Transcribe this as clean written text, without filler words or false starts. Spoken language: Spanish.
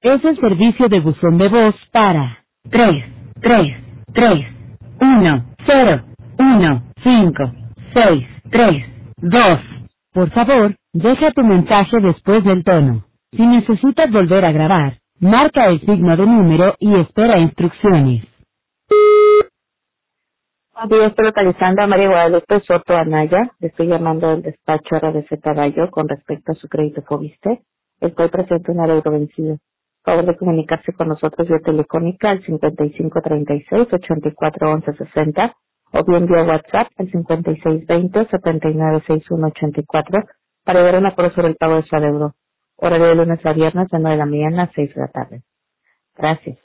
Es el servicio de buzón de voz para 333-1-0-1-5-6-3-2. Por favor, deja tu mensaje después del tono. Si necesitas volver a grabar, marca el signo de número y espera instrucciones. Buenos días, estoy localizando a María Guadalupe Soto Anaya. Le estoy llamando del despacho RBC Caballo con respecto a su crédito Fobiste. Estoy presente en el euro vencido. Favor de comunicarse con nosotros vía telefónica al 5536-841160 o bien vía WhatsApp al 5620-796184 para llevar un acuerdo sobre el pago de su adeudo. Horario de lunes a viernes de 9 de la mañana a 6 de la tarde. Gracias.